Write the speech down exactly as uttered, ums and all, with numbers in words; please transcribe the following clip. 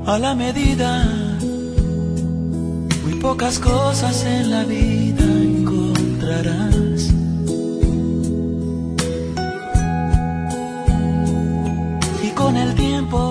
a la medida. Muy pocas cosas en la vida encontrarás. Y con el tiempo